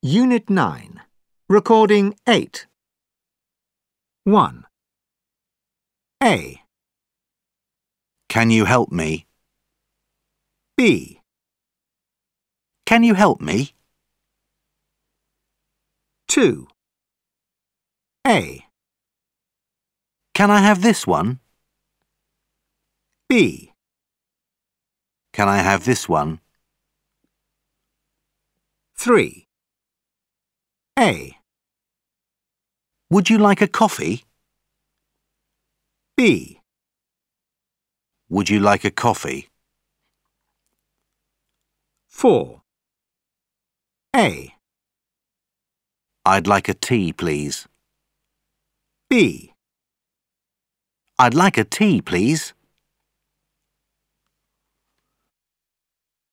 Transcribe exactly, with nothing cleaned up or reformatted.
Unit nine. Recording eight. one. A. Can you help me? B. Can you help me? two. A. Can I have this one? B. Can I have this one? three. A. Would you like a coffee? B. Would you like a coffee? four. A. I'd like a tea, please. B. I'd like a tea, please.